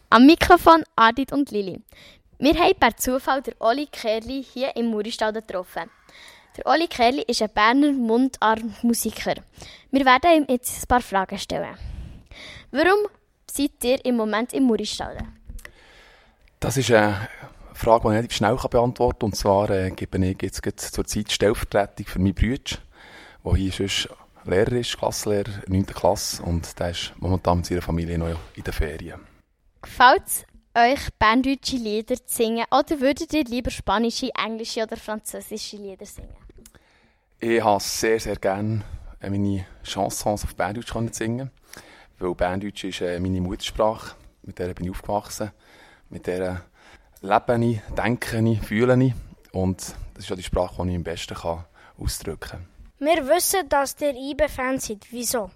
Am Mikrofon Adit und Lili. Wir haben per Zufall den Oli Kerli hier im Muristall getroffen. Der Oli Kerli ist ein Berner Mundartmusiker. Wir werden ihm jetzt ein paar Fragen stellen. Warum seid ihr im Moment im Muristall? Das ist eine Frage, die ich relativ schnell beantworten kann. Und zwar gebe ich jetzt zur Zeit Stellvertretung für meinen Bruder, der hier sonst Lehrer ist, Klassenlehrer, 9. Klasse. Und der ist momentan mit seiner Familie noch in den Ferien. Gefällt es euch, berndeutsche Lieder zu singen, oder würdet ihr lieber spanische, englische oder französische Lieder singen? Ich habe sehr, sehr gerne meine Chansons auf Berndeutsch zu singen, weil Berndeutsch ist meine Muttersprache, mit der bin ich aufgewachsen, mit der lebe ich, denke ich, fühle ich, und das ist auch die Sprache, die ich am besten ausdrücken kann. Wir wissen, dass ihr IB-Fan seid. Wieso?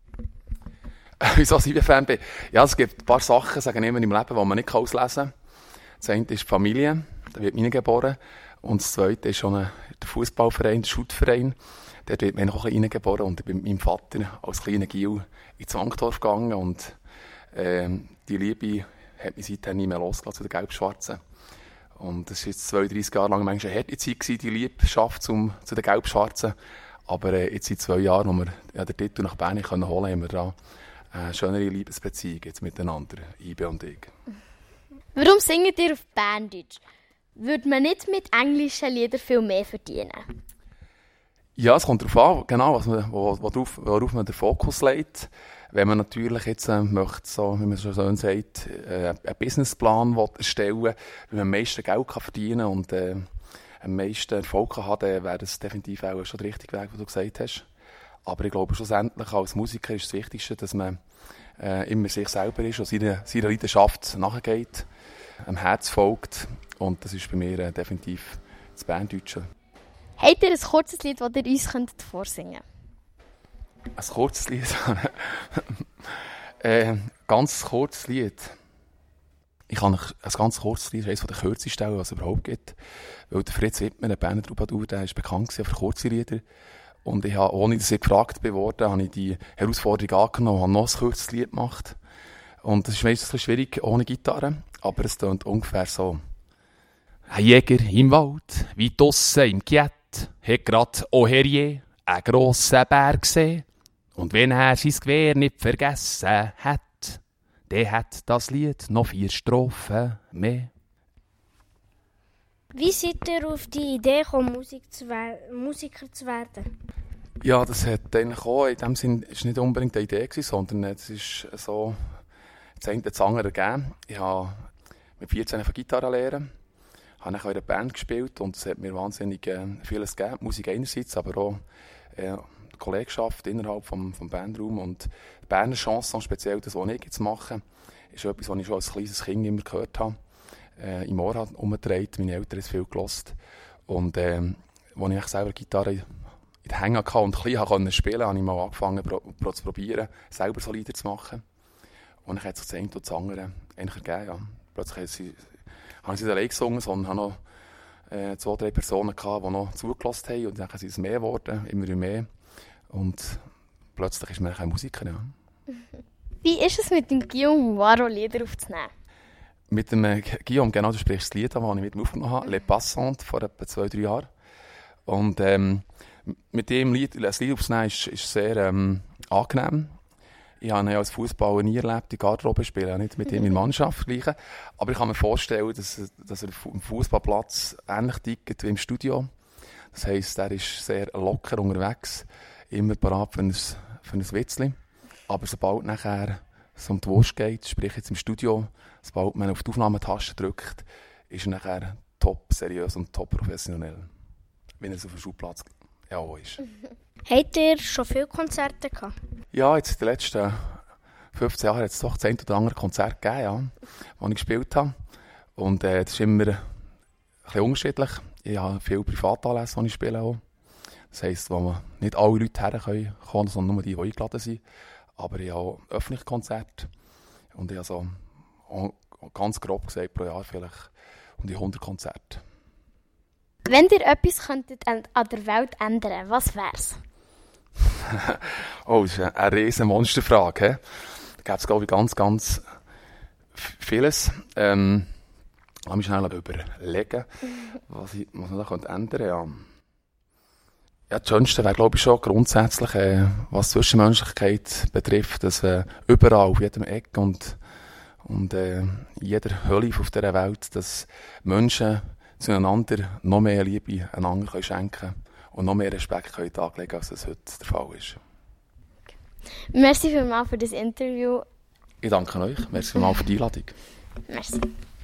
Wieso ich IB-Fan bin? Ja, es gibt ein paar Sachen, sagen immer im Leben, die man nicht auslesen kann. Das eine ist die Familie, da wird meine geboren. Und das zweite ist schon der Fußballverein, der Schuttverein. Dort wird mir auch ein bisschen reingeboren. Und ich bin mit meinem Vater als kleiner Gil in Zwangdorf gegangen. Und die Liebe hat mich seitdem nicht mehr losgelassen zu den Gelb-Schwarzen. Und es war jetzt 32 Jahre lang manchmal eine harte Zeit gewesen, die Liebschaft zu den Gelb-Schwarzen. Aber jetzt seit 2 Jahren, wo wir den Titel nach Bern holen konnten, haben wir da eine schönere Liebesbeziehung jetzt miteinander, Ibe und ich. Warum singt ihr auf Berndeutsch? Würde man nicht mit englischen Liedern viel mehr verdienen? Ja, es kommt darauf an, genau, worauf man den Fokus legt. Wenn man natürlich jetzt möchte, so, wie man schon so sagt, einen Businessplan erstellen will, wie man am meisten Geld verdienen kann und am meisten Erfolg haben, dann wäre das definitiv auch schon der richtige Weg, wie du gesagt hast. Aber ich glaube, schlussendlich als Musiker ist das Wichtigste, dass man immer sich selber ist und seiner Leidenschaft nachgeht, am Herz folgt. Und das ist bei mir definitiv das Berndeutsche. Habt ihr ein kurzes Lied, das ihr uns vorsingen könnt? Ein kurzes Lied? Ganz kurzes Lied. Ich kann ein ganz kurzes Lied, eines der kürzesten, was es überhaupt gibt. Weil der Fritz Wittmer, der Berner Troubadour, der ist bekannt für kurze Lieder. Und ich habe, ohne dass ich gefragt wurde, habe ich die Herausforderung angenommen und habe noch ein kurzes Lied gemacht. Und das ist meistens ein bisschen schwierig ohne Gitarre, aber es tönt ungefähr so. Ein Jäger im Wald, weit draussen im Giet, hat grad au Herrier einen grossen Bär gesehen. Und wenn er sein Gewehr nicht vergessen hat, dann hat das Lied noch 4 Strophen mehr. Wie seid ihr auf die Idee gekommen, Musiker zu werden? Ja, das hat eigentlich auch, in dem Sinn, ist nicht unbedingt eine Idee gewesen, sondern es ist so, das eine das andere ergeben. Ich habe mit 14 eine Gitarre lernen, habe dann in einer Band gespielt und es hat mir wahnsinnig vieles gegeben. Musik einerseits, aber auch die Kollegschaft innerhalb vom Bandraum und Berner Chanson, speziell das, was ich jetzt mache, ist etwas, was ich schon als kleines Kind immer gehört habe. Im Ohr herumgetragen, meine Eltern haben es viel gehört. Und als ich selber Gitarre in den Händen hatte und ein bisschen spielen konnte, habe ich mal angefangen zu probieren, selber so Lieder zu machen. Und dann hat sich das eine und das andere eigentlich ergeben. Ja. Plötzlich habe ich nicht allein gesungen, sondern habe noch 2, 3 Personen gehabt, die noch zugelassen haben. Und dann sind es mehr geworden, immer mehr. Und plötzlich ist man ein Musiker. Ja. Wie ist es mit dem Guillaume Waro Lieder aufzunehmen? Mit dem Guillaume, genau, du sprichst das Lied an, das ich mit ihm aufgenommen habe, «Les Passantes», vor etwa 2, 3 Jahren. Und mit dem Lied, das Lied aufzunehmen, ist sehr angenehm. Ich habe ihn als Fußballer nie erlebt, die Garderobe spielen, nicht mit ihm in der Mannschaft gleichen. Aber ich kann mir vorstellen, dass er am Fußballplatz ähnlich tickt wie im Studio. Das heisst, er ist sehr locker unterwegs, immer bereit für ein Witzchen. Aber sobald nachher es um die Wurst geht, sprich jetzt im Studio, sobald man auf die Aufnahmetaste drückt, ist er nachher top seriös und top professionell, wenn er auf dem Schulplatz auch ist. Habt ihr schon viele Konzerte gehabt? Ja, jetzt in den letzten 15 Jahren hat es doch das ein oder andere Konzert gegeben, ja, das ich gespielt habe. Und das ist immer ein bisschen unterschiedlich. Ich habe viele Privatanlässe, die ich spiele auch. Das heisst, wo man nicht alle Leute herkommen können, sondern nur die eingeladen sind. Aber ich habe auch öffentliche Konzerte. Und ich habe so, ganz grob gesagt, pro Jahr vielleicht um die 100 Konzerte. Wenn ihr etwas könntet an der Welt ändern, was wär's? Oh, das ist eine riesen Monsterfrage. Da gäbe es, glaube ich, ganz Vieles. Lass mich schnell überlegen, was man da ändern könnte. Ja, das Schönste wäre, glaube ich, schon grundsätzlich, was Zwischenmenschlichkeit betrifft, dass überall, auf jedem Eck und in jeder Hölle auf dieser Welt, dass Menschen zueinander noch mehr Liebe einander schenken können und noch mehr Respekt können anlegen, als das heute der Fall ist. Merci vielmals für das Interview. Ich danke euch. Merci vielmals für die Einladung. Merci.